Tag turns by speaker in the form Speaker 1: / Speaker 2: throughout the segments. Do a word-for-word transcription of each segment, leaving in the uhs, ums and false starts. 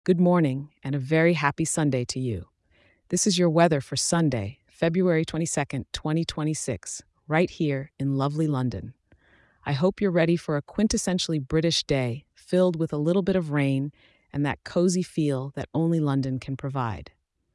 Speaker 1: Good morning and a very happy Sunday to you. This is your weather for Sunday, February twenty-second, twenty twenty-six, right here in lovely London. I hope you're ready for a quintessentially British day filled with a little bit of rain and that cozy feel that only London can provide.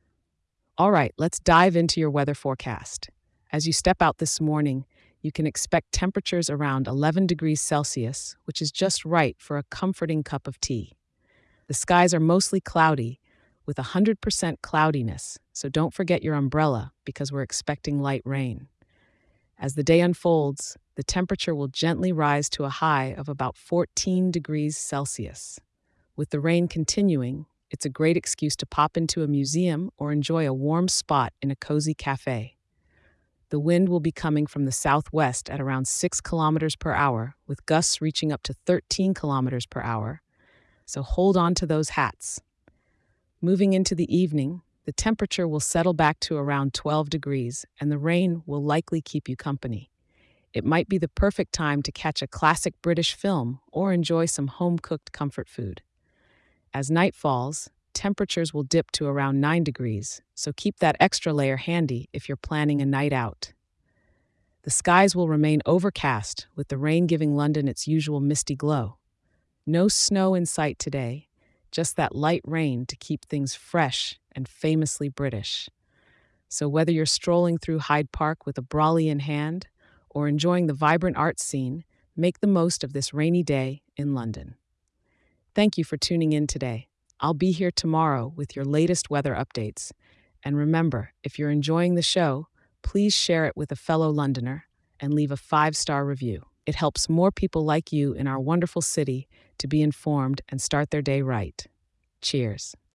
Speaker 1: All right, let's dive into your weather forecast. As you step out this morning, you can expect temperatures around eleven degrees Celsius, which is just right for a comforting cup of tea. The skies are mostly cloudy, with one hundred percent cloudiness, so don't forget your umbrella because we're expecting light rain. As the day unfolds, the temperature will gently rise to a high of about fourteen degrees Celsius. With the rain continuing, it's a great excuse to pop into a museum or enjoy a warm spot in a cozy cafe. The wind will be coming from the southwest at around six kilometers per hour, with gusts reaching up to thirteen kilometers per hour, so hold on to those hats. Moving into the evening, the temperature will settle back to around twelve degrees, and the rain will likely keep you company. It might be the perfect time to catch a classic British film or enjoy some home-cooked comfort food. As night falls, temperatures will dip to around nine degrees, so keep that extra layer handy if you're planning a night out. The skies will remain overcast, with the rain giving London its usual misty glow. No snow in sight today, just that light rain to keep things fresh and famously British. So whether you're strolling through Hyde Park with a brolly in hand or enjoying the vibrant art scene, make the most of this rainy day in London. Thank you for tuning in today. I'll be here tomorrow with your latest weather updates. And remember, if you're enjoying the show, please share it with a fellow Londoner and leave a five-star review. It helps more people like you in our wonderful city to be informed and start their day right. Cheers.